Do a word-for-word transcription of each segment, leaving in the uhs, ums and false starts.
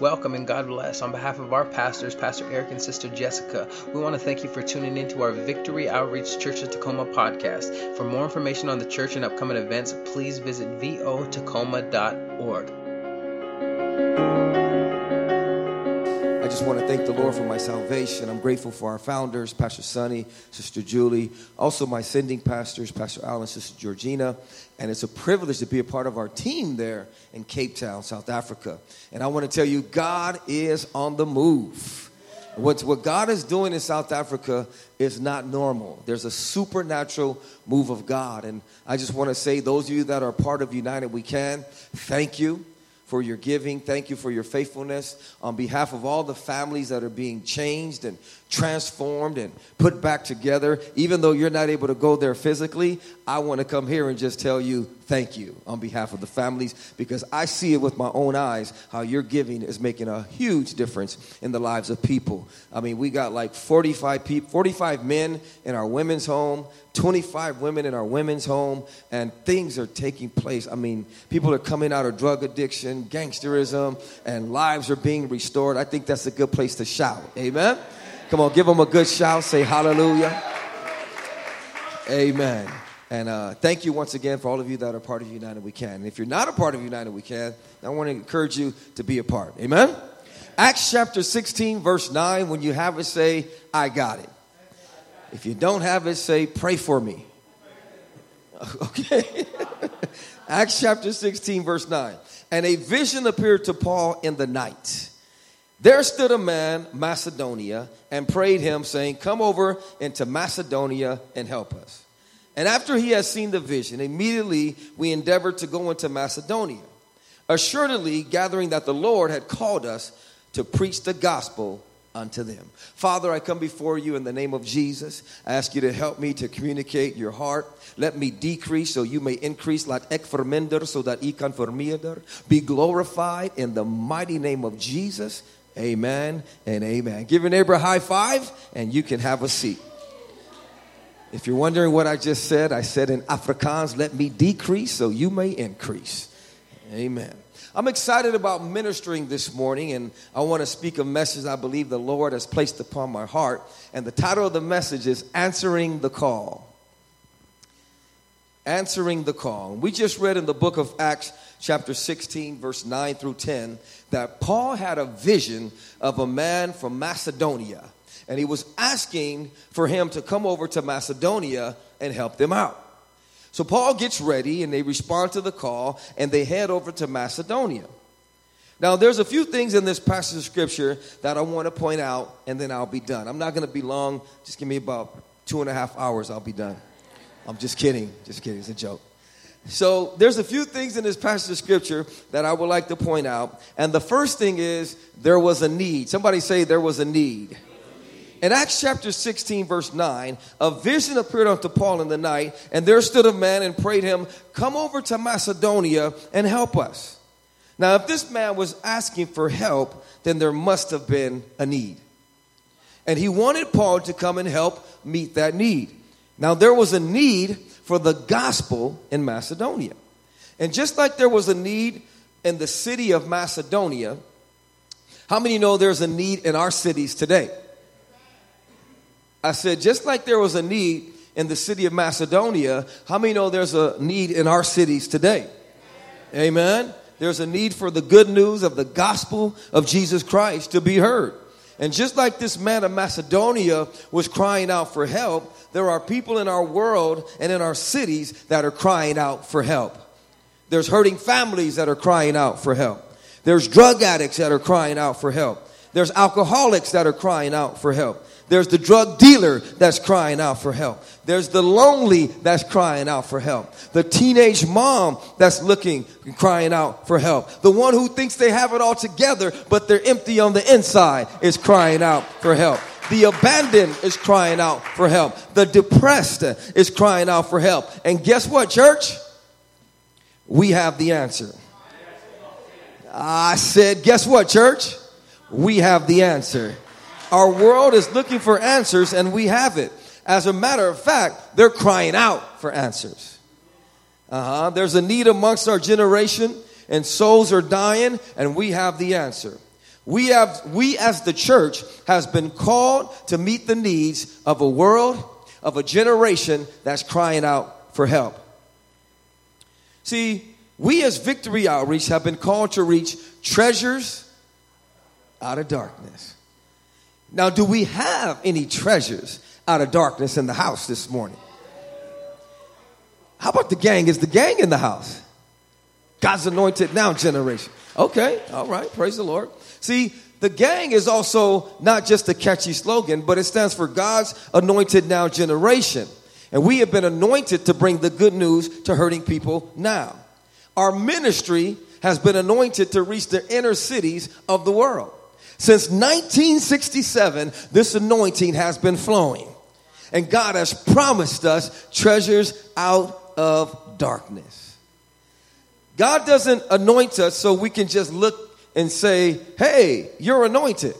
Welcome and God bless. On behalf of our pastors, Pastor Eric and Sister Jessica, we want to thank you for tuning into our Victory Outreach Church of Tacoma podcast. For more information on the church and upcoming events, please visit v o tacoma dot org. I just want to thank the Lord for my salvation. I'm grateful for our founders, Pastor Sonny, Sister Julie, also my sending pastors, Pastor Al and Sister Georgina. And it's a privilege to be a part of our team there in Cape Town, South Africa. And I want to tell you, God is on the move. What, what God is doing in South Africa is not normal. There's a supernatural move of God. And I just want to say, those of you that are part of United We Can, thank you for your giving. Thank you for your faithfulness. On behalf of all the families that are being changed and transformed and put back together, even though you're not able to go there physically, I want to come here and just tell you thank you on behalf of the families, because I see it with my own eyes how your giving is making a huge difference in the lives of people. I mean, we got like forty-five people, forty-five men in our women's home, twenty-five women in our women's home, and things are taking place. I mean, people are coming out of drug addiction, gangsterism, and lives are being restored. I think that's a good place to shout. Amen? Come on, give them a good shout. Say hallelujah. Amen. And uh, thank you once again for all of you that are part of United We Can. And if you're not a part of United We Can, I want to encourage you to be a part. Amen? Acts chapter sixteen, verse nine. When you have it, say, I got it. If you don't have it, say, pray for me. Okay. Acts chapter sixteen, verse nine. And a vision appeared to Paul in the night. There stood a man, Macedonia, and prayed him, saying, come over into Macedonia and help us. And after he had seen the vision, immediately we endeavored to go into Macedonia, assuredly gathering that the Lord had called us to preach the gospel unto them. Father, I come before you in the name of Jesus. I ask you to help me to communicate your heart. Let me decrease so you may increase, like ek verminder, so that I kan vermeerder. Be glorified in the mighty name of Jesus. Amen and amen. Give your neighbor a high five and you can have a seat. If you're wondering what I just said, I said in Afrikaans, let me decrease so you may increase. Amen. I'm excited about ministering this morning, and I want to speak a message I believe the Lord has placed upon my heart. And the title of the message is Answering the Call. Answering the Call. We just read in the book of Acts chapter sixteen, verse nine through ten, that Paul had a vision of a man from Macedonia. And he was asking for him to come over to Macedonia and help them out. So Paul gets ready and they respond to the call and they head over to Macedonia. Now there's a few things in this passage of scripture that I want to point out, and then I'll be done. I'm not going to be long. Just give me about two and a half hours. I'll be done. I'm just kidding. Just kidding. It's a joke. So there's a few things in this passage of scripture that I would like to point out. And the first thing is there was a need. Somebody say there was a need. In Acts chapter sixteen, verse nine, a vision appeared unto Paul in the night, and there stood a man and prayed him, come over to Macedonia and help us. Now, if this man was asking for help, then there must have been a need. And he wanted Paul to come and help meet that need. Now, there was a need for the gospel in Macedonia. And just like there was a need in the city of Macedonia, how many know there's a need in our cities today? I said, just like there was a need in the city of Macedonia, how many know there's a need in our cities today? Amen. There's a need for the good news of the gospel of Jesus Christ to be heard. And just like this man of Macedonia was crying out for help, there are people in our world and in our cities that are crying out for help. There's hurting families that are crying out for help. There's drug addicts that are crying out for help. There's alcoholics that are crying out for help. There's the drug dealer that's crying out for help. There's the lonely that's crying out for help. The teenage mom that's looking, crying out for help. The one who thinks they have it all together, but they're empty on the inside is crying out for help. The abandoned is crying out for help. The depressed is crying out for help. And guess what, church? We have the answer. I said, guess what, church? We have the answer. Our world is looking for answers, and we have it. As a matter of fact, they're crying out for answers. Uh-huh. There's a need amongst our generation, and souls are dying, and we have the answer. We have, we as the church has been called to meet the needs of a world, of a generation that's crying out for help. See, we as Victory Outreach have been called to reach treasures out of darkness. Now, do we have any treasures out of darkness in the house this morning? How about the gang? Is the gang in the house? God's anointed now generation. Okay, all right, praise the Lord. See, the gang is also not just a catchy slogan, but it stands for God's anointed now generation. And we have been anointed to bring the good news to hurting people now. Our ministry has been anointed to reach the inner cities of the world. Since nineteen sixty-seven, this anointing has been flowing. And God has promised us treasures out of darkness. God doesn't anoint us so we can just look and say, hey, you're anointed.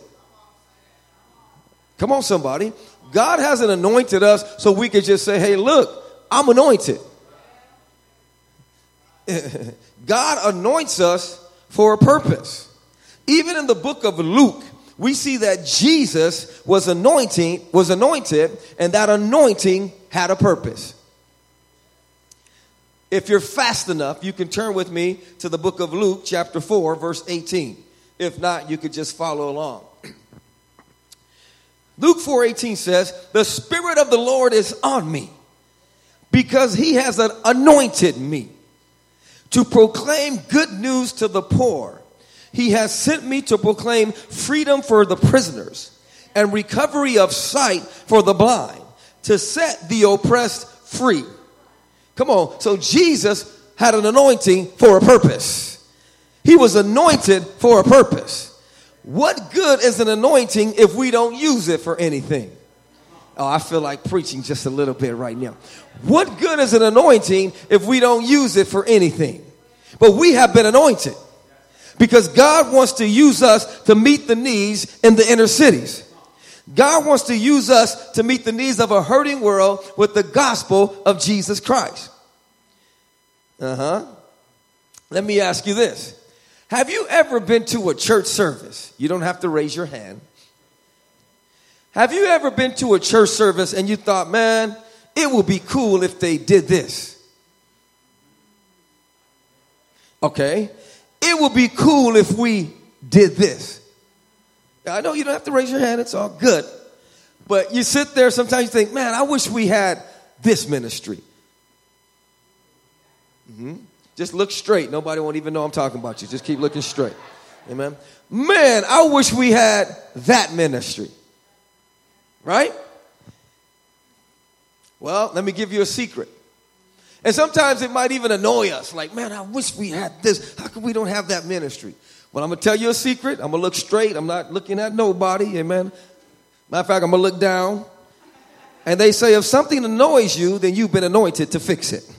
Come on, somebody. God hasn't anointed us so we can just say, hey, look, I'm anointed. God anoints us for a purpose. Even in the book of Luke, we see that Jesus was anointing, was anointed, and that anointing had a purpose. If you're fast enough, you can turn with me to the book of Luke, chapter four, verse eighteen. If not, you could just follow along. Luke four eighteen says, the Spirit of the Lord is on me because he has anointed me to proclaim good news to the poor. He has sent me to proclaim freedom for the prisoners and recovery of sight for the blind, to set the oppressed free. Come on. So Jesus had an anointing for a purpose. He was anointed for a purpose. What good is an anointing if we don't use it for anything? Oh, I feel like preaching just a little bit right now. What good is an anointing if we don't use it for anything? But we have been anointed because God wants to use us to meet the needs in the inner cities. God wants to use us to meet the needs of a hurting world with the gospel of Jesus Christ. Uh-huh. Let me ask you this. Have you ever been to a church service? You don't have to raise your hand. Have you ever been to a church service and you thought, man, it would be cool if they did this? Okay. It would be cool if we did this. I know you don't have to raise your hand. It's all good. But you sit there, sometimes you think, man, I wish we had this ministry. Mm-hmm. Just look straight. Nobody won't even know I'm talking about you. Just keep looking straight. Amen. Man, I wish we had that ministry. Right? Well, let me give you a secret. And sometimes it might even annoy us. Like, man, I wish we had this. How come we don't have that ministry? Well, I'm going to tell you a secret. I'm going to look straight. I'm not looking at nobody. Amen. Matter of fact, I'm going to look down. And they say if something annoys you, then you've been anointed to fix it.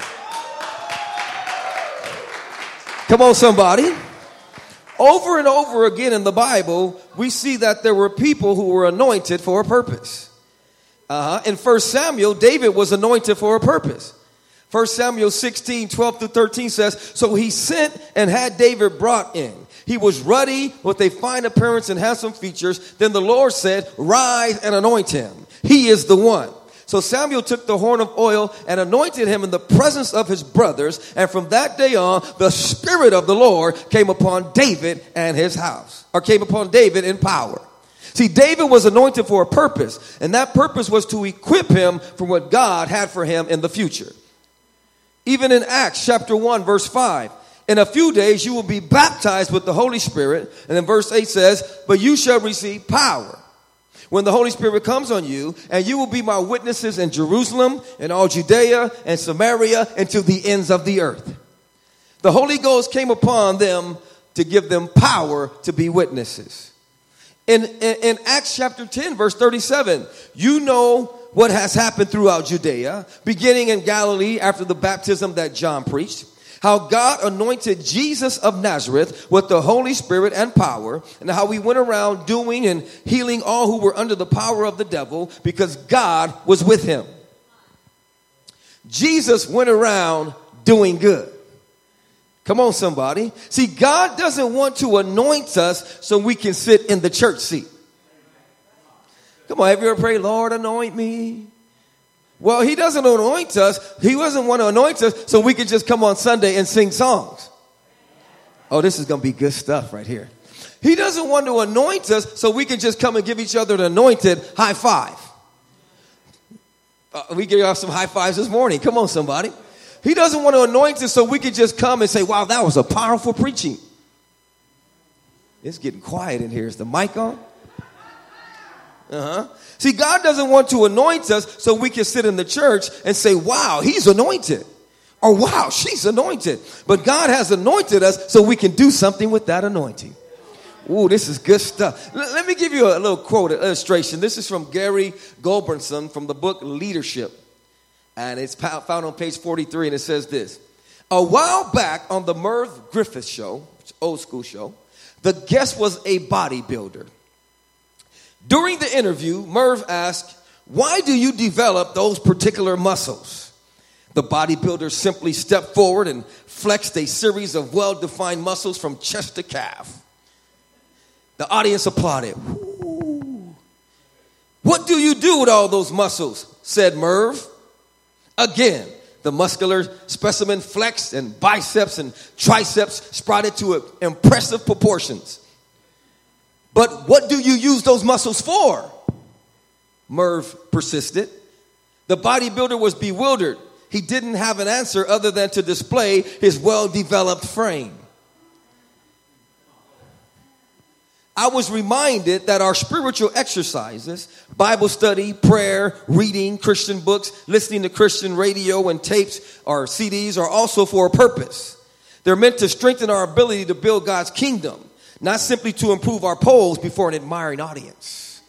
Come on, somebody. Over and over again in the Bible, we see that there were people who were anointed for a purpose. Uh-huh. In First Samuel, David was anointed for a purpose. First Samuel sixteen, twelve through thirteen says, so he sent and had David brought in. He was ruddy with a fine appearance and handsome features. Then the Lord said, rise and anoint him. He is the one. So Samuel took the horn of oil and anointed him in the presence of his brothers. And from that day on, the Spirit of the Lord came upon David and his house, or came upon David in power. See, David was anointed for a purpose, and that purpose was to equip him for what God had for him in the future. Even in Acts chapter one, verse five, in a few days you will be baptized with the Holy Spirit. And then verse eight says, but you shall receive power when the Holy Spirit comes on you, and you will be my witnesses in Jerusalem, in all Judea and Samaria, and to the ends of the earth. The Holy Ghost came upon them to give them power to be witnesses. In, in, in Acts chapter ten, verse thirty-seven, you know what has happened throughout Judea, beginning in Galilee after the baptism that John preached, how God anointed Jesus of Nazareth with the Holy Spirit and power, and how he went around doing and healing all who were under the power of the devil because God was with him. Jesus went around doing good. Come on, somebody. See, God doesn't want to anoint us so we can sit in the church seat. Come on, have you ever prayed, Lord, anoint me? Well, he doesn't anoint us. He doesn't want to anoint us so we can just come on Sunday and sing songs. Oh, this is going to be good stuff right here. He doesn't want to anoint us so we can just come and give each other an anointed high five. Uh, we gave off some high fives this morning. Come on, somebody. He doesn't want to anoint us so we can just come and say, wow, that was a powerful preaching. It's getting quiet in here. Is the mic on? Uh-huh. See, God doesn't want to anoint us so we can sit in the church and say, wow, he's anointed. Or wow, she's anointed. But God has anointed us so we can do something with that anointing. Ooh, this is good stuff. L- let me give you a little quote, an illustration. This is from Gary Goldbernson from the book Leadership. And it's found on page forty-three, and it says this. A while back on the Merv Griffith show, old school show, the guest was a bodybuilder. During the interview, Merv asked, why do you develop those particular muscles? The bodybuilder simply stepped forward and flexed a series of well-defined muscles from chest to calf. The audience applauded. Ooh. What do you do with all those muscles? Said Merv. Again, the muscular specimen flexed and biceps and triceps sprouted to impressive proportions. But what do you use those muscles for? Merv persisted. The bodybuilder was bewildered. He didn't have an answer other than to display his well-developed frame. I was reminded that our spiritual exercises, Bible study, prayer, reading Christian books, listening to Christian radio and tapes or C Ds are also for a purpose. They're meant to strengthen our ability to build God's kingdom, not simply to improve our polls before an admiring audience.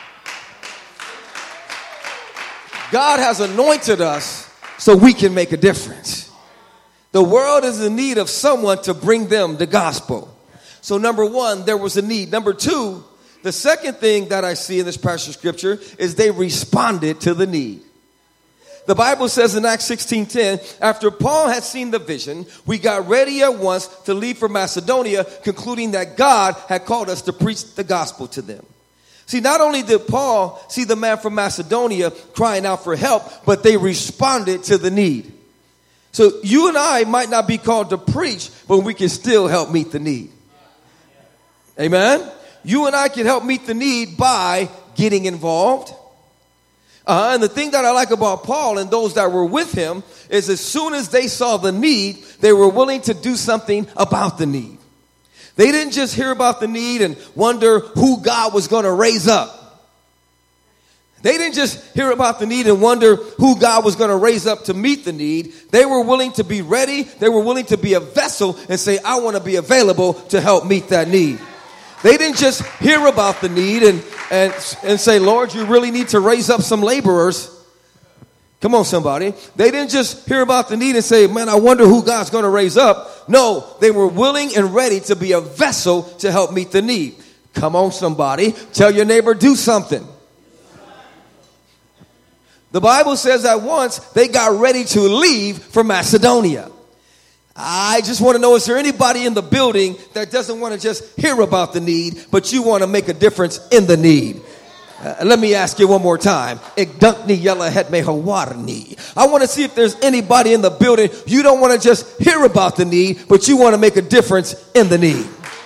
God has anointed us so we can make a difference. The world is in need of someone to bring them the gospel. So number one, there was a need. Number two, the second thing that I see in this passage of scripture is they responded to the need. The Bible says in Acts sixteen ten, after Paul had seen the vision, we got ready at once to leave for Macedonia, concluding that God had called us to preach the gospel to them. See, not only did Paul see the man from Macedonia crying out for help, but they responded to the need. So you and I might not be called to preach, but we can still help meet the need. Amen. You and I can help meet the need by getting involved. Uh, and the thing that I like about Paul and those that were with him is as soon as they saw the need, they were willing to do something about the need. They didn't just hear about the need and wonder who God was going to raise up. They didn't just hear about the need and wonder who God was going to raise up to meet the need. They were willing to be ready. They were willing to be a vessel and say, I want to be available to help meet that need. They didn't just hear about the need and, and, and say, Lord, you really need to raise up some laborers. Come on, somebody. They didn't just hear about the need and say, man, I wonder who God's going to raise up. No, they were willing and ready to be a vessel to help meet the need. Come on, somebody. Tell your neighbor, do something. The Bible says that once they got ready to leave for Macedonia. I just want to know, is there anybody in the building that doesn't want to just hear about the need, but you want to make a difference in the need? Uh, let me ask you one more time. I want to see if there's anybody in the building. You don't want to just hear about the need, but you want to make a difference in the need.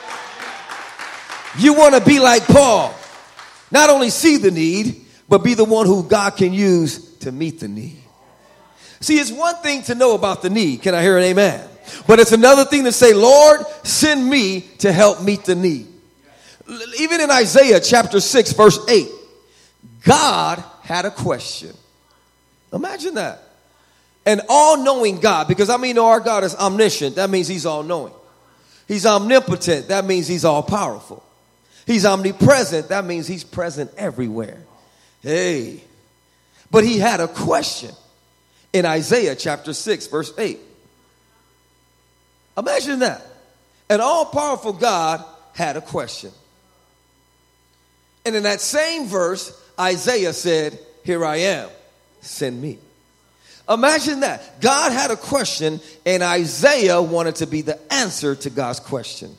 You want to be like Paul. Not only see the need, but be the one who God can use to meet the need. See, it's one thing to know about the need. Can I hear an amen? But it's another thing to say, Lord, send me to help meet the need. Even in Isaiah chapter six, verse eight, God had a question. Imagine that. An all-knowing God, because I mean, our God is omniscient. That means he's all-knowing. He's omnipotent. That means he's all-powerful. He's omnipresent. That means he's present everywhere. Hey. But he had a question in Isaiah chapter six, verse eight. Imagine that. An all-powerful God had a question. And in that same verse, Isaiah said, here I am, send me. Imagine that. God had a question, and Isaiah wanted to be the answer to God's question.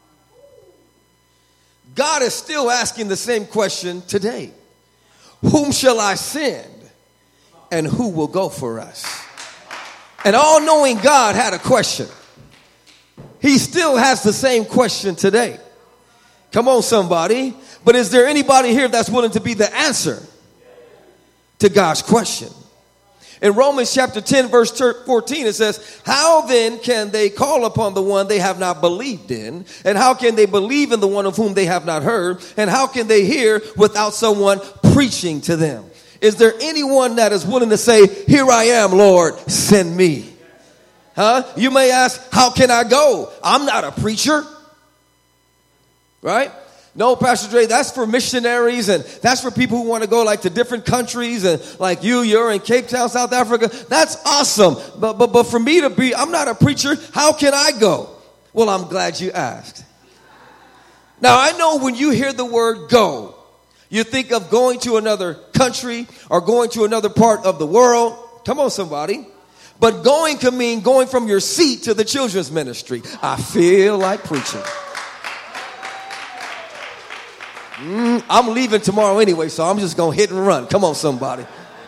God is still asking the same question today. Whom shall I send, and who will go for us? And all-knowing God had a question. He still has the same question today. Come on, somebody. But is there anybody here that's willing to be the answer to God's question? In Romans chapter ten, verse fourteen, it says, how then can they call upon the one they have not believed in? And how can they believe in the one of whom they have not heard? And how can they hear without someone preaching to them? Is there anyone that is willing to say, here I am, Lord, send me? Huh? You may ask, how can I go? I'm not a preacher. Right? No, Pastor Dre, that's for missionaries, and that's for people who want to go like to different countries, and like you, you're in Cape Town, South Africa. That's awesome. But, but, but for me to be, I'm not a preacher. How can I go? Well, I'm glad you asked. Now, I know when you hear the word go, you think of going to another country or going to another part of the world. Come on, somebody. But going can mean going from your seat to the children's ministry. I feel like preaching. Mm, I'm leaving tomorrow anyway, so I'm just going to hit and run. Come on, somebody.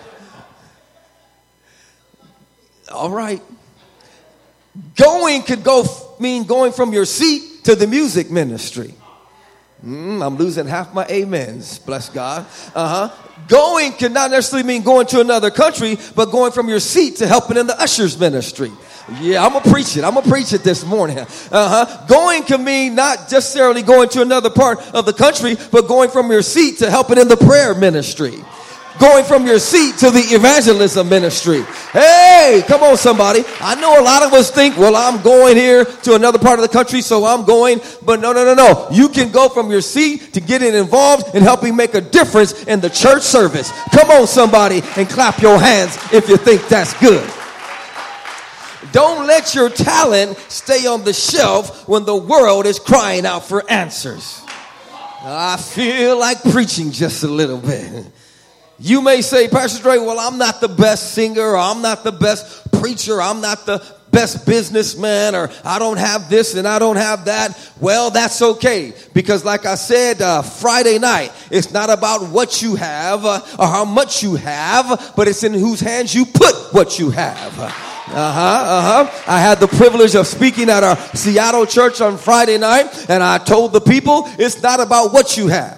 All right. Going could go mean going from your seat to the music ministry. Mm, I'm losing half my amens. Bless God. Uh-huh. Going can not necessarily mean going to another country, but going from your seat to helping in the ushers ministry. Yeah, I'm going to preach it. I'm going to preach it this morning. Uh-huh. Going can mean not necessarily going to another part of the country, but going from your seat to helping in the prayer ministry. Going from your seat to the evangelism ministry. Hey, come on, somebody. I know a lot of us think, well, I'm going here to another part of the country, so I'm going. But no, no, no, no. You can go from your seat to getting involved in helping make a difference in the church service. Come on, somebody, and clap your hands if you think that's good. Don't let your talent stay on the shelf when the world is crying out for answers. I feel like preaching just a little bit. You may say, Pastor Dre, well, I'm not the best singer, or I'm not the best preacher, I'm not the best businessman, or I don't have this and I don't have that. Well, that's okay, because like I said uh, Friday night, it's not about what you have uh, or how much you have, but it's in whose hands you put what you have. Uh-huh, uh-huh. I had the privilege of speaking at our Seattle church on Friday night, and I told the people, it's not about what you have.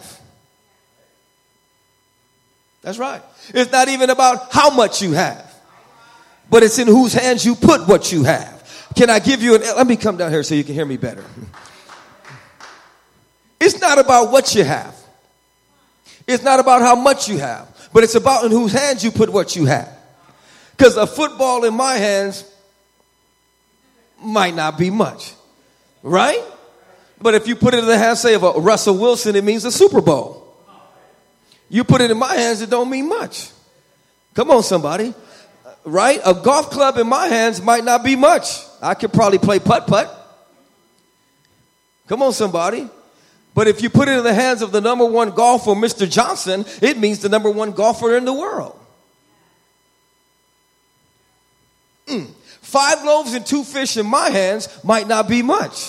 That's right. It's not even about how much you have, but it's in whose hands you put what you have. Can I give you an, let me come down here so you can hear me better. It's not about what you have. It's not about how much you have, but it's about in whose hands you put what you have. Because a football in my hands might not be much, right? But if you put it in the hands, say, of a Russell Wilson, it means a Super Bowl. You put it in my hands, it don't mean much. Come on, somebody. Right? A golf club in my hands might not be much. I could probably play putt-putt. Come on, somebody. But if you put it in the hands of the number one golfer, Mister Johnson, it means the number one golfer in the world. Mm. Five loaves and two fish in my hands might not be much.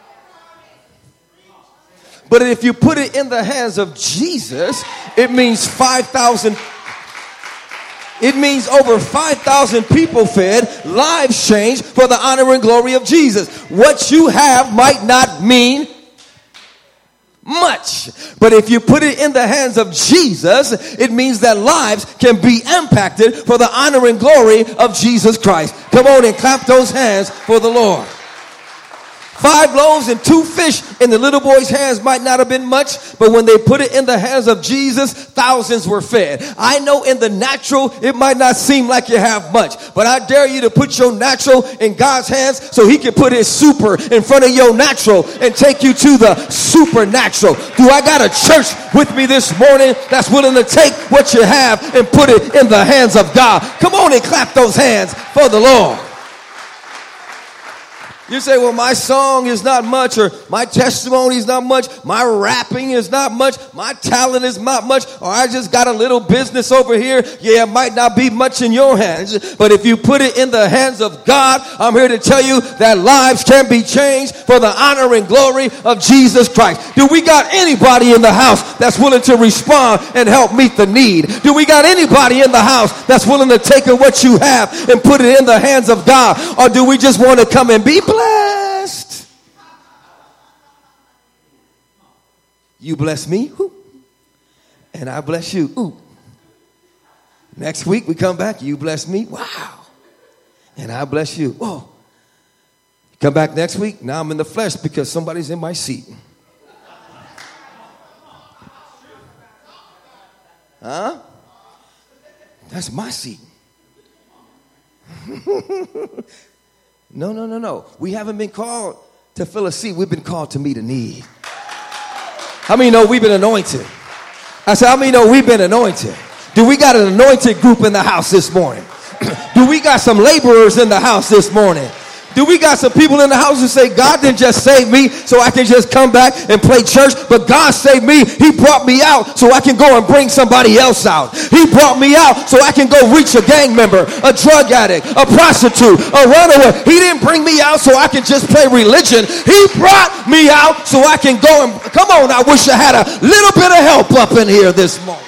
But if you put it in the hands of Jesus, it means five thousand. It means over five thousand people fed, lives changed for the honor and glory of Jesus. What you have might not mean much, but if you put it in the hands of Jesus, it means that lives can be impacted for the honor and glory of Jesus Christ. Come on and clap those hands for the Lord. Five loaves and two fish in the little boy's hands might not have been much, but when they put it in the hands of Jesus, thousands were fed. I know in the natural, it might not seem like you have much, but I dare you to put your natural in God's hands so he can put his super in front of your natural and take you to the supernatural. Do I got a church with me this morning that's willing to take what you have and put it in the hands of God? Come on and clap those hands for the Lord. You say, well, my song is not much, or my testimony is not much, my rapping is not much, my talent is not much, or I just got a little business over here. Yeah, it might not be much in your hands, but if you put it in the hands of God, I'm here to tell you that lives can be changed for the honor and glory of Jesus Christ. Do we got anybody in the house that's willing to respond and help meet the need? Do we got anybody in the house that's willing to take what you have and put it in the hands of God? Or do we just want to come and be blessed? Blessed. You bless me, ooh, and I bless you. Ooh. Next week we come back, you bless me, wow, and I bless you. Oh, come back next week. Now I'm in the flesh because somebody's in my seat. Huh? That's my seat. No, no, no, no. We haven't been called to fill a seat. We've been called to meet a need. How many know we've been anointed? I said, how many know we've been anointed? Do we got an anointed group in the house this morning? Do we got some laborers in the house this morning? Do we got some people in the house who say, God didn't just save me so I can just come back and play church, but God saved me. He brought me out so I can go and bring somebody else out. He brought me out so I can go reach a gang member, a drug addict, a prostitute, a runaway. He didn't bring me out so I can just play religion. He brought me out so I can go and, come on, I wish I had a little bit of help up in here this morning.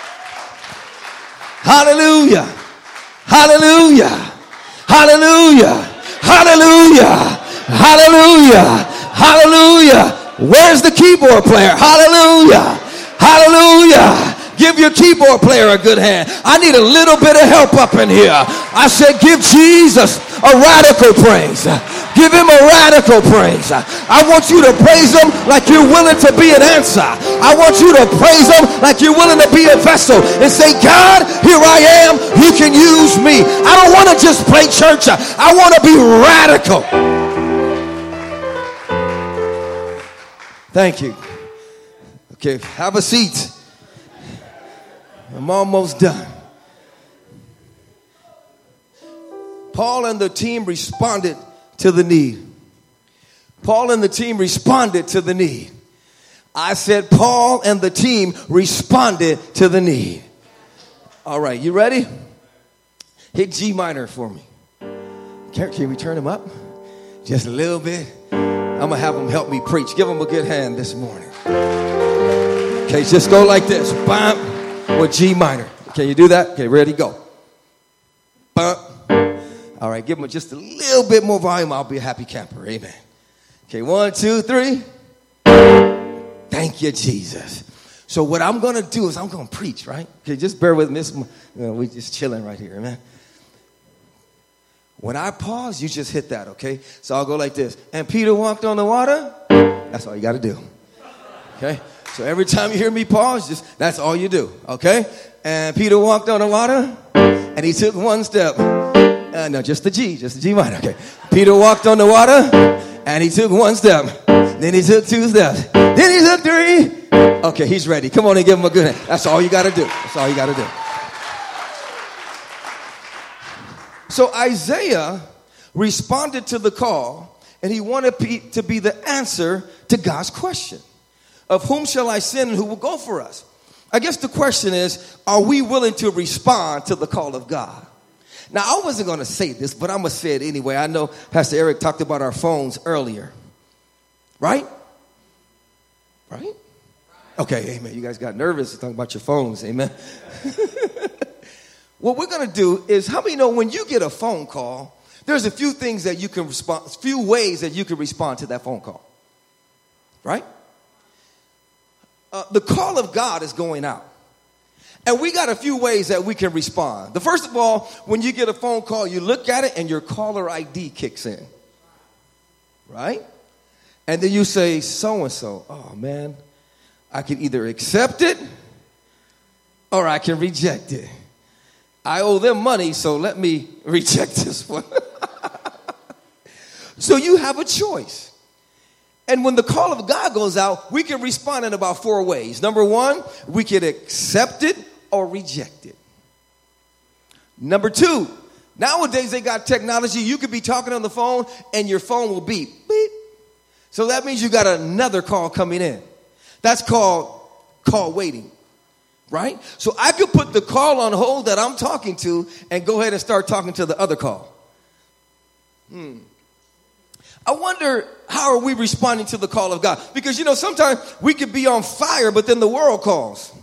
Hallelujah. Hallelujah. Hallelujah. Hallelujah. Hallelujah. Hallelujah. Where's the keyboard player? Hallelujah. Hallelujah. Give your keyboard player a good hand. I need a little bit of help up in here. I said, give Jesus a radical praise. Give him a radical praise. I want you to praise him like you're willing to be an answer. I want you to praise him like you're willing to be a vessel and say, God, here I am. You can use me. I don't want to just play church. I want to be radical. Thank you. Okay, have a seat. I'm almost done. Paul and the team responded to the need. Paul and the team responded to the need. I said Paul and the team responded to the need. All right, you ready? Hit G minor for me. Can, can we turn him up? Just a little bit. I'm going to have him help me preach. Give him a good hand this morning. Okay, just go like this. Bam. With G minor. Can you do that? Okay, ready, go. Bump. All right, give him just a little bit more volume. I'll be a happy camper. Amen. Okay, one, two, three. Thank you, Jesus. So what I'm going to do is I'm going to preach, right? Okay, just bear with me. You know, we're just chilling right here, amen. When I pause, you just hit that, okay? So I'll go like this. And Peter walked on the water. That's all you got to do. Okay? So every time you hear me pause, just that's all you do, okay? And Peter walked on the water, and he took one step. Uh, no, just the G, just the G minor, okay. Peter walked on the water, and he took one step. Then he took two steps. Then he took three. Okay, he's ready. Come on and give him a good hand. That's all you got to do. That's all you got to do. So Isaiah responded to the call, and he wanted to be the answer to God's question. Of whom shall I send and who will go for us? I guess the question is, are we willing to respond to the call of God? Now, I wasn't going to say this, but I'm going to say it anyway. I know Pastor Eric talked about our phones earlier. Right? Right? Okay, amen. You guys got nervous talking about your phones. Amen. What we're going to do is, how many know when you get a phone call, there's a few things that you can respond, a few ways that you can respond to that phone call. Right? Uh, the call of God is going out. And we got a few ways that we can respond. The first of all, when you get a phone call, you look at it and your caller I D kicks in. Right? And then you say, so-and-so, oh man, I can either accept it or I can reject it. I owe them money, so let me reject this one. So you have a choice. And when the call of God goes out, we can respond in about four ways. Number one, we can accept it or reject it. Number two, Nowadays, they got technology. You could be talking on the phone, and your phone will beep. Beep. So that means you got another call coming in. That's called call waiting, right? So I could put the call on hold that I'm talking to and go ahead and start talking to the other call. Hmm. I wonder, how are we responding to the call of God? Because, you know, sometimes we could be on fire, but then the world calls.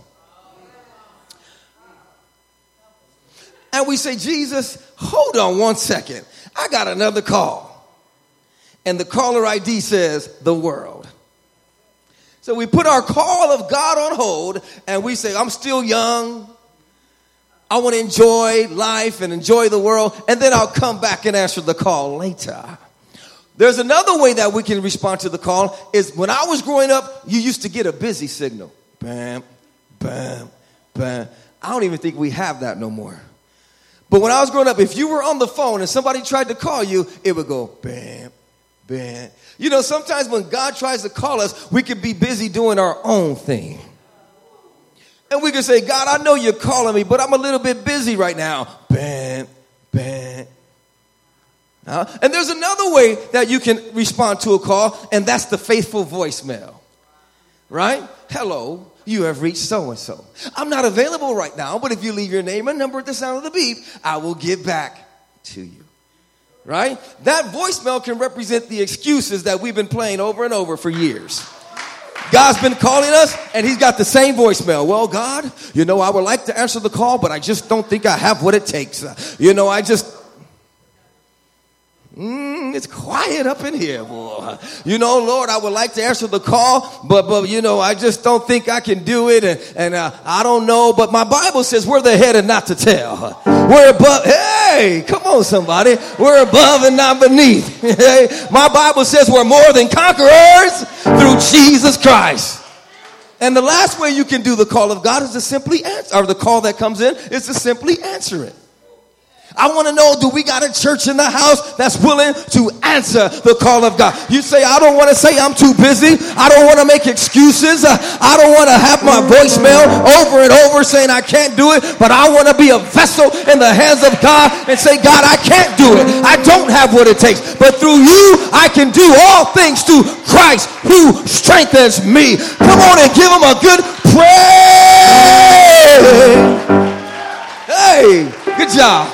And we say, Jesus, hold on one second. I got another call. And the caller I D says, the world. So we put our call of God on hold, and we say, I'm still young. I want to enjoy life and enjoy the world. And then I'll come back and answer the call later. There's another way that we can respond to the call is when I was growing up, you used to get a busy signal. Bam, bam, bam. I don't even think we have that no more. But when I was growing up, if you were on the phone and somebody tried to call you, it would go bam, bam. You know, sometimes when God tries to call us, we can be busy doing our own thing. And we can say, God, I know you're calling me, but I'm a little bit busy right now. Bam, bam. Uh, and there's another way that you can respond to a call, and that's the faithful voicemail. Right? Hello, you have reached so-and-so. I'm not available right now, but if you leave your name and number at the sound of the beep, I will get back to you. Right? That voicemail can represent the excuses that we've been playing over and over for years. God's been calling us, and he's got the same voicemail. Well, God, you know, I would like to answer the call, but I just don't think I have what it takes. You know, I just... Mm, it's quiet up in here, boy. You know, Lord, I would like to answer the call, but, but you know, I just don't think I can do it, and, and uh, I don't know. But my Bible says we're the head and not the tail. We're above. Hey, come on, somebody. We're above and not beneath. My Bible says we're more than conquerors through Jesus Christ. And the last way you can do the call of God is to simply answer, or the call that comes in is to simply answer it. I want to know, do we got a church in the house that's willing to answer the call of God? You say, I don't want to say I'm too busy. I don't want to make excuses. Uh, I don't want to have my voicemail over and over saying I can't do it. But I want to be a vessel in the hands of God and say, God, I can't do it. I don't have what it takes. But through you, I can do all things through Christ who strengthens me. Come on and give him a good praise. Hey, good job.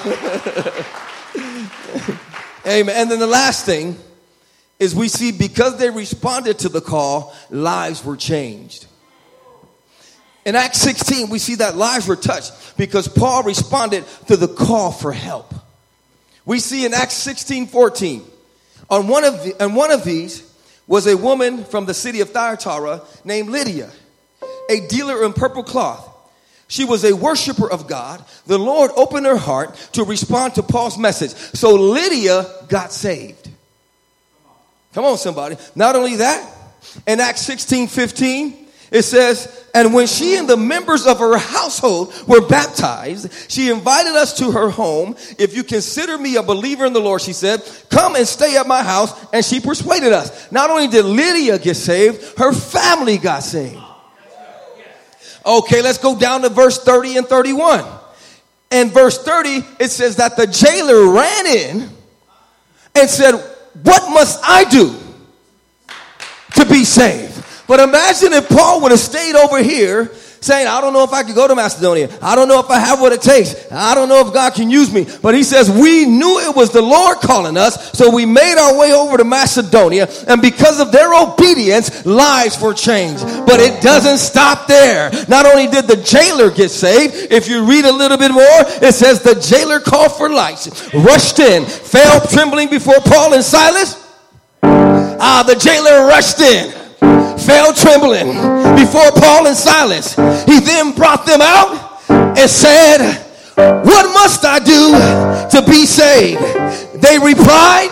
Amen. And then the last thing is we see because they responded to the call, lives were changed. In Acts sixteen, we see that lives were touched because Paul responded to the call for help. We see in Acts sixteen fourteen, on one of the, and one of these was a woman from the city of Thyatira named Lydia, a dealer in purple cloth. She was a worshiper of God. The Lord opened her heart to respond to Paul's message. So Lydia got saved. Come on, somebody. Not only that, in Acts sixteen fifteen, it says, and when she and the members of her household were baptized, she invited us to her home. If you consider me a believer in the Lord, she said, come and stay at my house. And she persuaded us. Not only did Lydia get saved, her family got saved. Okay, let's go down to verse thirty and thirty-one. In verse thirty, it says that the jailer ran in and said, what must I do to be saved? But imagine if Paul would have stayed over here saying, I don't know if I could go to Macedonia. I don't know if I have what it takes. I don't know if God can use me. But he says, we knew it was the Lord calling us, so we made our way over to Macedonia. And because of their obedience, lives were changed. But it doesn't stop there. Not only did the jailer get saved, if you read a little bit more, it says the jailer called for lights, rushed in, fell trembling before Paul and Silas. Ah, the jailer rushed in, fell trembling before Paul and Silas. He then brought them out and said, what must I do to be saved? They replied,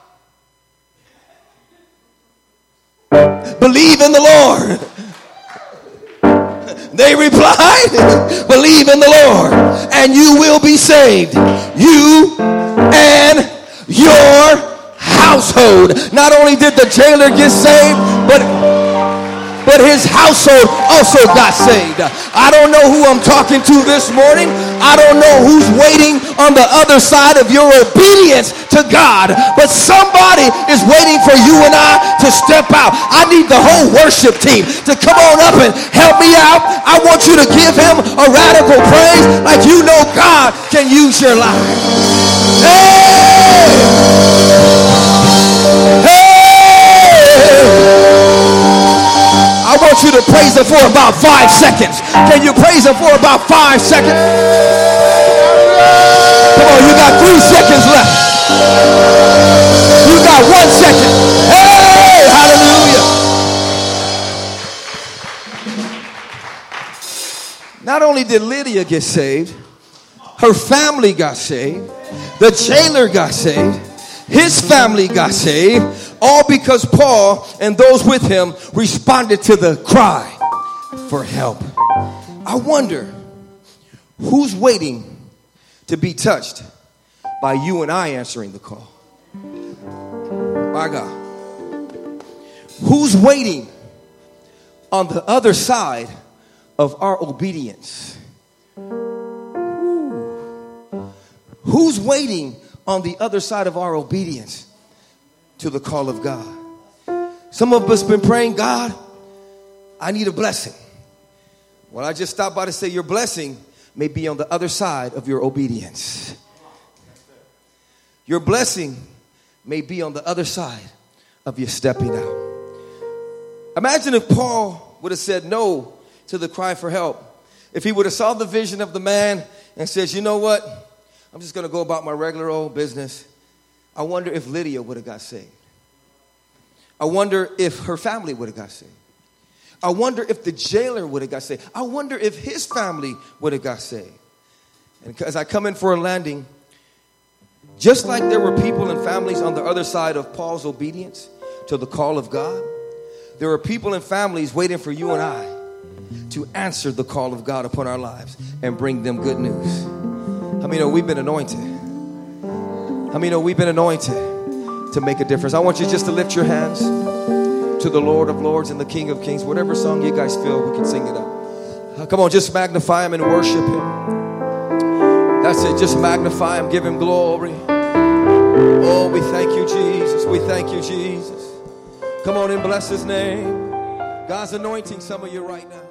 believe in the Lord. They replied, believe in the Lord, and you will be saved, you and your household. Not only did the jailer get saved, but but his household also got saved. I don't know who I'm talking to this morning. I don't know who's waiting on the other side of your obedience to God, but somebody is waiting for you and I to step out. I need the whole worship team to come on up and help me out. I want you to give him a radical praise like you know God can use your life. Hey! Hey! I want you to praise him for about five seconds. Can you praise him for about five seconds? Come on, you got three seconds left. You got one second. Hey, hallelujah. Not only did Lydia get saved, her family got saved. The jailer got saved. His family got saved. All because Paul and those with him responded to the cry for help. I wonder who's waiting to be touched by you and I answering the call. My God. Who's waiting on the other side of our obedience? Ooh. Who's waiting on the other side of our obedience to the call of God? Some of us been praying, God, I need a blessing. Well, I just stopped by to say your blessing may be on the other side of your obedience. Your blessing may be on the other side of your stepping out. Imagine if Paul would have said no to the cry for help. If he would have saw the vision of the man and says, you know what? I'm just going to go about my regular old business. I wonder if Lydia would have got saved. I wonder if her family would have got saved. I wonder if the jailer would have got saved. I wonder if his family would have got saved. And as I come in for a landing, just like there were people and families on the other side of Paul's obedience to the call of God, there are people and families waiting for you and I to answer the call of God upon our lives and bring them good news. How many know we've been anointed? How many know we've been anointed to make a difference? I want you just to lift your hands to the Lord of Lords and the King of Kings. Whatever song you guys feel, we can sing it out. Come on, just magnify him and worship him. That's it, just magnify him, give him glory. Oh, we thank you, Jesus. We thank you, Jesus. Come on and bless his name. God's anointing some of you right now.